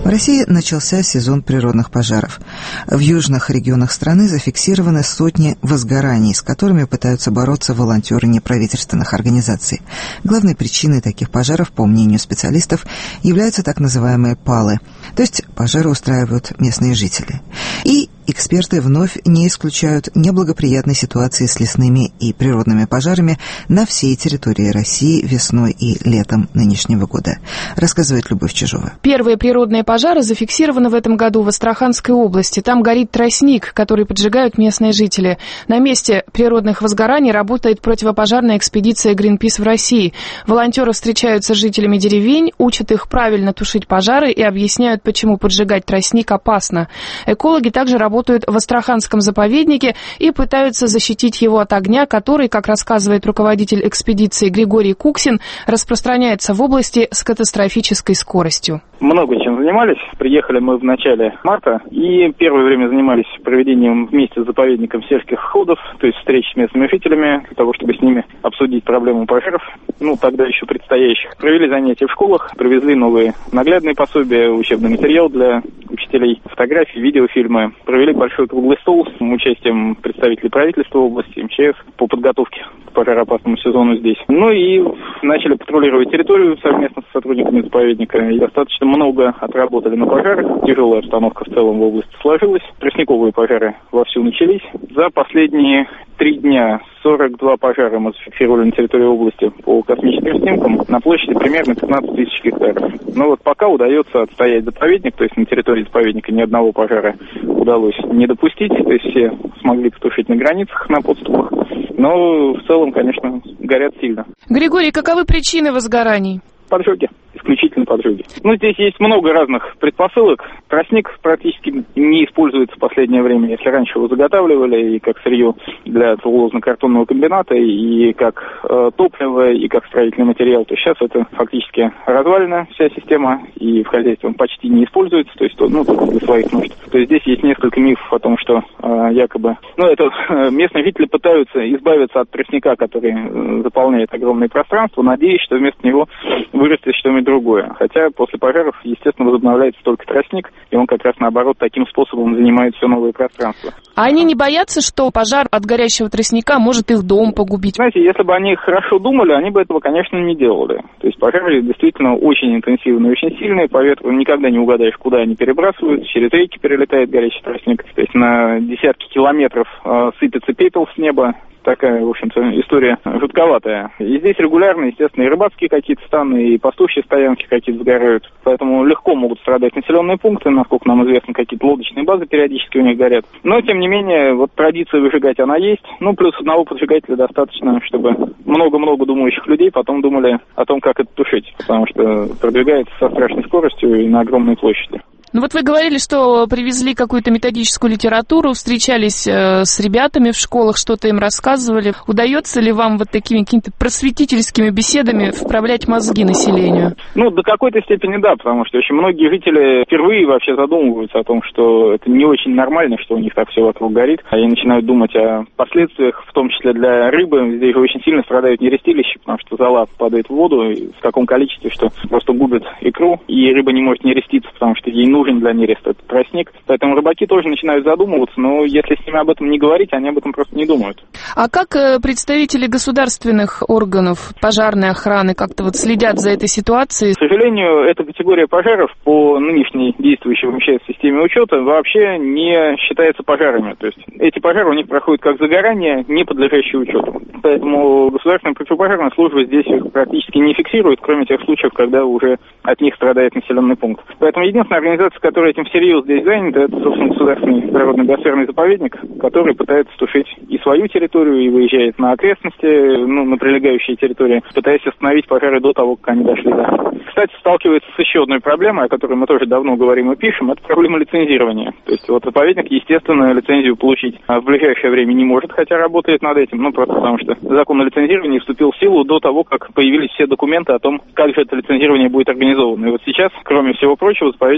В России начался сезон природных пожаров. В южных регионах страны зафиксированы сотни возгораний, с которыми пытаются бороться волонтеры неправительственных организаций. Главной причиной таких пожаров, по мнению специалистов, являются так называемые палы, то есть пожары устраивают местные жители. И эксперты вновь не исключают неблагоприятной ситуации с лесными и природными пожарами на всей территории России весной и летом нынешнего года, рассказывает Любовь Чижова. Первые природные пожары зафиксированы в этом году в Астраханской области. Там горит тростник, который поджигают местные жители. На месте природных возгораний работает противопожарная экспедиция Greenpeace в России. Волонтеры встречаются с жителями деревень, учат их правильно тушить пожары и объясняют, почему поджигать тростник опасно. Экологи также работают в Астраханском заповеднике и пытаются защитить его от огня, который, как рассказывает руководитель экспедиции Григорий Куксин, распространяется в области с катастрофической скоростью. Много чем занимались. Приехали мы в начале марта и первое время занимались проведением вместе с заповедником сельских ходов, то есть встреч с местными жителями, для того, чтобы с ними обсудить проблему пожаров, тогда еще предстоящих. Провели занятия в школах, привезли новые наглядные пособия, учебный материал для учителей, фотографии, видеофильмы. Провели большой круглый стол с участием представителей правительства области, МЧС по подготовке к пожароопасному сезону здесь. И начали патрулировать территорию совместно с сотрудниками заповедника. И достаточно много отработали на пожарах. Тяжелая обстановка в целом в области сложилась. Тростниковые пожары вовсю начались. За последние 3 дня 42 пожара мы зафиксировали на территории области по космическим снимкам на площади примерно 15 тысяч гектаров. Пока удается отстоять заповедник, то есть на территории заповедника ни одного пожара удалось не допустить, то есть все смогли потушить на границах, на подступах, но в целом, конечно, горят сильно. Григорий, каковы причины возгораний? Поджоги. Исключительно поджоги. Здесь есть много разных предпосылок. Тростник практически не используется в последнее время. Если раньше его заготавливали и как сырье для целлулозно-картонного комбината, и как топливо, и как строительный материал, то сейчас это фактически развалена вся система, и в хозяйстве он почти не используется, то есть только для своих нужд. То есть здесь есть несколько мифов о том, что якобы... местные жители пытаются избавиться от тростника, который заполняет огромное пространство, надеясь, что вместо него вырастет что-нибудь другое. Хотя после пожаров, естественно, возобновляется только тростник, и он как раз наоборот таким способом занимает все новое пространство. А они не боятся, что пожар от горящего тростника может их дом погубить? Знаете, если бы они хорошо думали, они бы этого, конечно, не делали. То есть пожары действительно очень интенсивные, очень сильные, по ветру никогда не угадаешь, куда они перебрасываются, через реки перелетает горящий тростник, то есть на десятки километров сыпется пепел с неба. Такая, в общем-то, история жутковатая. И здесь регулярно, естественно, и рыбацкие какие-то станы, и пастушьи стоянки какие-то сгорают. Поэтому легко могут страдать населенные пункты, насколько нам известно, какие-то лодочные базы периодически у них горят. Но, тем не менее, традиция выжигать, она есть. Плюс одного поджигателя достаточно, чтобы много-много думающих людей потом думали о том, как это тушить. Потому что продвигается со страшной скоростью и на огромной площади. Вы говорили, что привезли какую-то методическую литературу, встречались с ребятами в школах, что-то им рассказывали. Удается ли вам такими какими-то просветительскими беседами вправлять мозги населению? До какой-то степени да, потому что очень многие жители впервые вообще задумываются о том, что это не очень нормально, что у них так все вокруг горит. Они начинают думать о последствиях, в том числе для рыбы. Здесь же очень сильно страдают нерестилища, потому что зола падает в воду в таком количестве, что просто губит икру, и рыба не может нереститься, потому что ей нужен для нереста этот тростник. Поэтому рыбаки тоже начинают задумываться, но если с ними об этом не говорить, они об этом просто не думают. А как представители государственных органов пожарной охраны как-то следят за этой ситуацией? К сожалению, эта категория пожаров по нынешней действующей в МЧС системе учета вообще не считается пожарами. То есть эти пожары у них проходят как загорание, не подлежащие учету. Поэтому государственная противопожарная служба здесь их практически не фиксирует, кроме тех случаев, когда уже от них страдает населенный пункт. Поэтому единственная организация, которая этим всерьез здесь занята, это, собственно, государственный природный биосферный заповедник, который пытается тушить и свою территорию, и выезжает на окрестности, на прилегающие территории, пытаясь остановить пожары до того, как они дошли до. Кстати, сталкивается с еще одной проблемой, о которой мы тоже давно говорим и пишем, это проблема лицензирования. То есть заповедник, естественно, лицензию получить в ближайшее время не может, хотя работает над этим, просто потому что закон о лицензировании вступил в силу до того, как появились все документы о том, как же это лицензирование будет организовано. И сейчас, кроме всего прочего, заповедник еще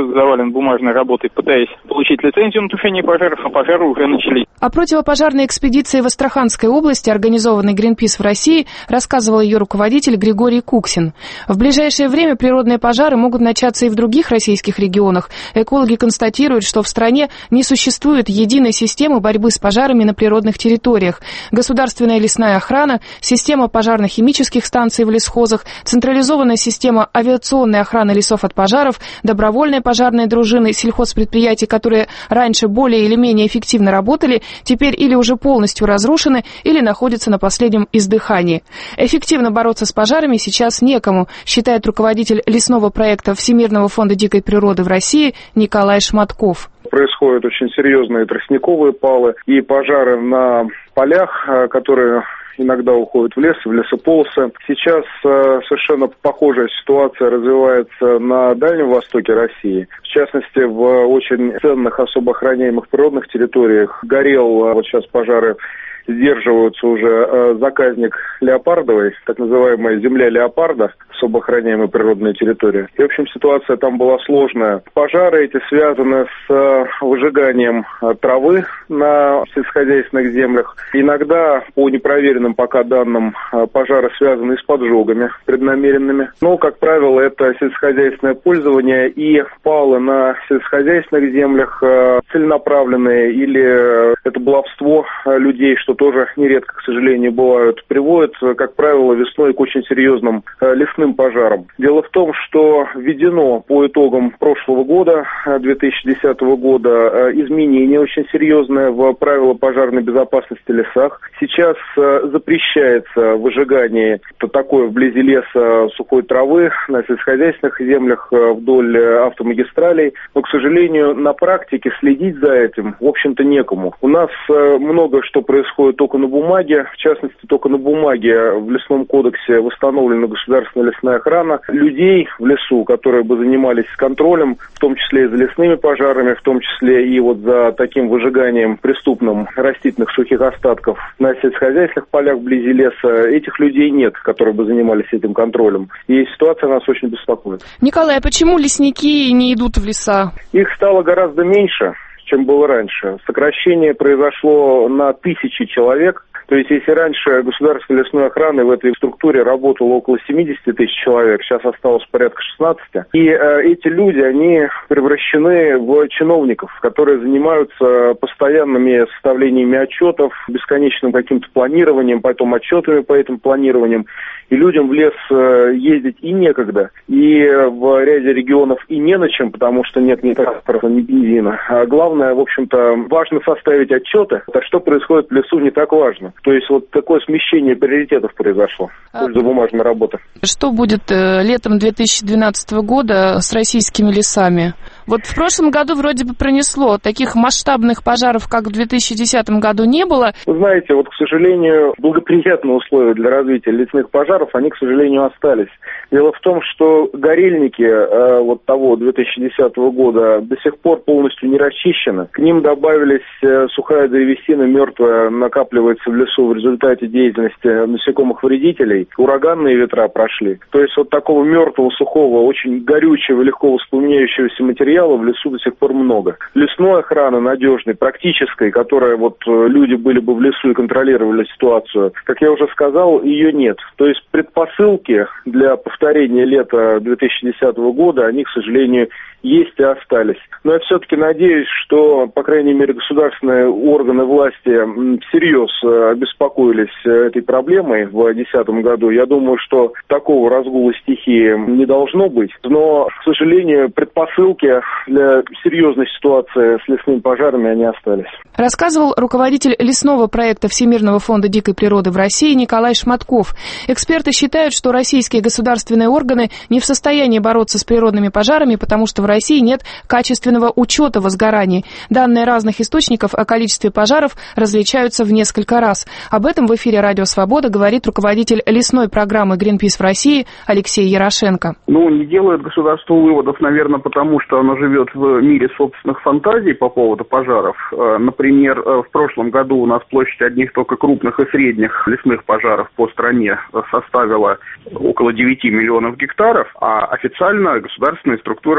уже завален бумажной работой, пытаясь получить лицензию на тушение пожаров, а пожары уже начались. О противопожарной экспедиции в Астраханской области, организованной Greenpeace в России, рассказывал ее руководитель Григорий Куксин. В ближайшее время природные пожары могут начаться и в других российских регионах. Экологи констатируют, что в стране не существует единой системы борьбы с пожарами на природных территориях. Государственная лесная охрана, система пожарно-химических станций в лесхозах, централизованная система авиационной охраны лесов от пожаров, добровольные пожарные дружины сельхозпредприятий, которые раньше более или менее эффективно работали, теперь или уже полностью разрушены, или находятся на последнем издыхании. Эффективно бороться с пожарами сейчас некому, считает руководитель лесного проекта Всемирного фонда дикой природы в России Николай Шматков. Происходят очень серьезные тростниковые палы и пожары на полях, которые иногда уходят в лес, в лесополосы. Сейчас совершенно похожая ситуация развивается на Дальнем Востоке России. В частности, в очень ценных, особо охраняемых природных территориях горел, вот сейчас пожары сдерживаются уже, заказник Леопардовой, так называемая земля леопарда, особо охраняемая природная территория. И, в общем, ситуация там была сложная. Пожары эти связаны с выжиганием травы на сельскохозяйственных землях. Иногда, по непроверенным пока данным, пожары связаны с поджогами преднамеренными. Но, как правило, это сельскохозяйственное пользование и палы на сельскохозяйственных землях целенаправленные, или это баловство людей, что тоже нередко, к сожалению, бывают, приводит, как правило, весной к очень серьезным лесным пожарам. Дело в том, что введено по итогам прошлого года, 2010 года, изменение очень серьезное в правила пожарной безопасности в лесах. Сейчас запрещается выжигание такое вблизи леса сухой травы на сельскохозяйственных землях вдоль автомагистралей. Но, к сожалению, на практике следить за этим, в общем-то, некому. У нас много что происходит только на бумаге, в частности, только на бумаге в лесном кодексе восстановлена государственная лесная охрана. Людей в лесу, которые бы занимались контролем, в том числе и за лесными пожарами, в том числе и вот за таким выжиганием преступным растительных сухих остатков на сельскохозяйственных полях вблизи леса, этих людей нет, которые бы занимались этим контролем. И ситуация нас очень беспокоит. Николай, а почему лесники не идут в леса? Их стало гораздо меньше, чем было раньше. Сокращение произошло на 1000 человек. То есть, если раньше государственной лесной охраны в этой структуре работало около 70 тысяч человек, сейчас осталось порядка 16. И эти люди, они превращены в чиновников, которые занимаются постоянными составлениями отчетов, бесконечным каким-то планированием, потом отчетами по этим планированиям. И людям в лес ездить и некогда. И в ряде регионов и не на чем, потому что нет ни транспорта, ни бензина. А главное, в общем-то, важно составить отчеты. А что происходит в лесу, не так важно. То есть вот такое смещение приоритетов произошло в пользу бумажной работы. Что будет летом 2012 года с российскими лесами? Вот в прошлом году вроде бы пронесло. Таких масштабных пожаров, как в 2010 году, не было. Вы знаете, вот, к сожалению, благоприятные условия для развития лесных пожаров, они, к сожалению, остались. Дело в том, что горельники вот того 2010 года до сих пор полностью не расчищены. К ним добавились сухая древесина, мертвая, накапливается в лесу в результате деятельности насекомых-вредителей. Ураганные ветра прошли. То есть вот такого мертвого, сухого, очень горючего, легко воспламеняющегося материала в лесу до сих пор много. Лесной охраны надежной, практической, которая вот люди были бы в лесу и контролировали ситуацию, как я уже сказал, ее нет. То есть предпосылки для повторения лета 2010 года, они, к сожалению, есть и остались. Но я все-таки надеюсь, что, по крайней мере, государственные органы власти всерьез обеспокоились этой проблемой в 2010 году. Я думаю, что такого разгула стихии не должно быть. Но, к сожалению, предпосылки для серьезной ситуации с лесными пожарами, они остались. Рассказывал руководитель лесного проекта Всемирного фонда дикой природы в России Николай Шматков. Эксперты считают, что российские государственные органы не в состоянии бороться с природными пожарами, потому что в России нет качественного учета возгораний. Данные разных источников о количестве пожаров различаются в несколько раз. Об этом в эфире «Радио Свобода» говорит руководитель лесной программы Greenpeace в России Алексей Ярошенко. Не делает государство выводов, наверное, потому что оно живет в мире собственных фантазий по поводу пожаров. Например, в прошлом году у нас площадь одних только крупных и средних лесных пожаров по стране составила около 9 миллионов гектаров, а официально государственные структуры отчитались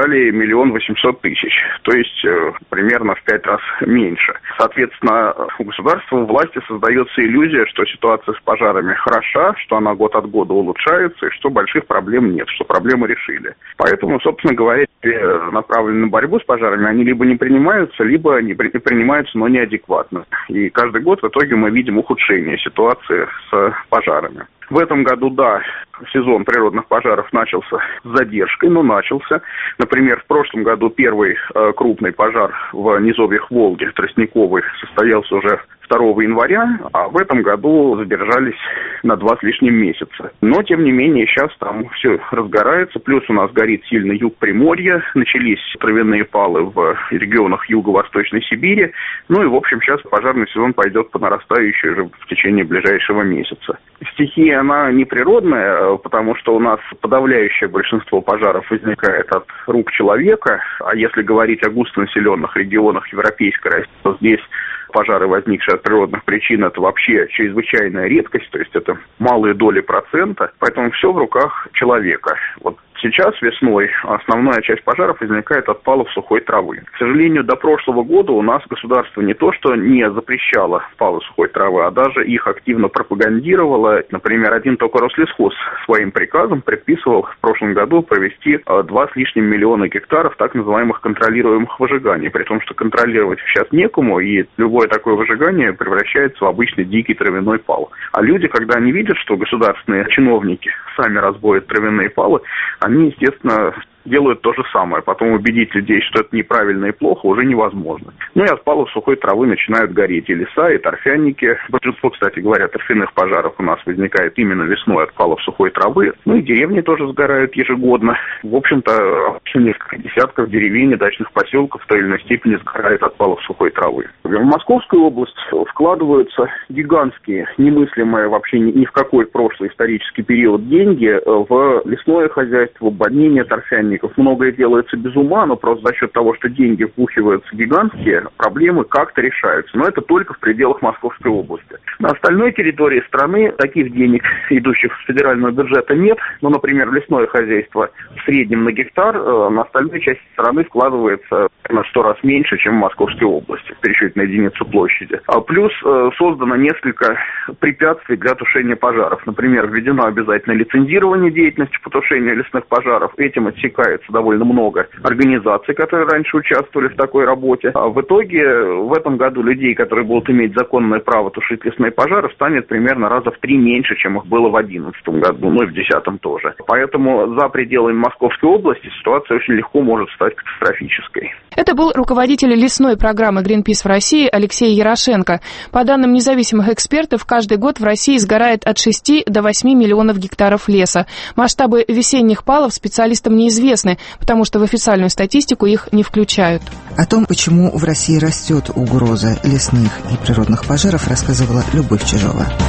стали 1 800 000, то есть примерно в 5 раз меньше. Соответственно, у государства, у власти создается иллюзия, что ситуация с пожарами хороша, что она год от года улучшается, и что больших проблем нет, что проблемы решили. Поэтому, собственно говоря, направленные на борьбу с пожарами, они либо не принимаются, либо не принимаются, но неадекватно. И каждый год в итоге мы видим ухудшение ситуации с пожарами. В этом году, да, сезон природных пожаров начался с задержкой, но начался. Например, в прошлом году первый крупный пожар в низовьях Волги, тростниковый, состоялся уже 2 января, а в этом году задержались на 2 с лишним месяца. Но, тем не менее, сейчас там все разгорается, плюс у нас горит сильно юг Приморья, начались травяные палы в регионах Юго-Восточной Сибири, ну и, в общем, сейчас пожарный сезон пойдет по нарастающей уже в течение ближайшего месяца. Стихия, она не природная, потому что у нас подавляющее большинство пожаров возникает от рук человека, а если говорить о густонаселенных регионах Европейской России, то здесь пожары, возникшие от природных причин, это вообще чрезвычайная редкость, то есть это малые доли процента, поэтому все в руках человека. Вот сейчас, весной, основная часть пожаров возникает от палов сухой травы. К сожалению, до прошлого года у нас государство не то что не запрещало палы сухой травы, а даже их активно пропагандировало. Например, один только Рослесхоз своим приказом предписывал в прошлом году провести 2 с лишним миллиона гектаров так называемых контролируемых выжиганий, при том, что контролировать сейчас некому, и любое такое выжигание превращается в обычный дикий травяной пал. А люди, когда они видят, что государственные чиновники сами разводят травяные палы, они, естественно, делают то же самое. Потом убедить людей, что это неправильно и плохо, уже невозможно. Ну и от палов сухой травы начинают гореть и леса, и торфяники. Большинство, кстати говоря, торфяных пожаров у нас возникает именно весной от палов сухой травы. Ну и деревни тоже сгорают ежегодно. В общем-то, несколько десятков деревень и дачных поселков в той или иной степени сгорает от палов сухой травы. В Московскую область вкладываются гигантские, немыслимые вообще ни в какой прошлый исторический период деньги в лесное хозяйство, в обводнение торфяников. Многое делается без ума, но просто за счет того, что деньги вбухиваются гигантские, проблемы как-то решаются. Но это только в пределах Московской области. На остальной территории страны таких денег, идущих с федерального бюджета, нет. Ну, например, в лесное хозяйство в среднем на гектар на остальной части страны вкладывается на 100 раз меньше, чем в Московской области, в пересчете на единицу площади. Плюс создано несколько препятствий для тушения пожаров. Например, введено обязательное лицензирование деятельности по тушению лесных пожаров. Этим отсекается довольно много организаций, которые раньше участвовали в такой работе. А в итоге в этом году людей, которые будут иметь законное право тушить лесные пожары, станет примерно раза в 3 меньше, чем их было в 2011 году, ну и в 2010 тоже. Поэтому за пределами Московской области ситуация очень легко может стать катастрофической. Это был руководитель лесной программы Greenpeace в России Алексей Ярошенко. По данным независимых экспертов, каждый год в России сгорает от 6 до 8 миллионов гектаров леса. Масштабы весенних палов специалистам неизвестны, потому что в официальную статистику их не включают. О том, почему в России растет угроза лесных и природных пожаров, рассказывала Любовь Чижова.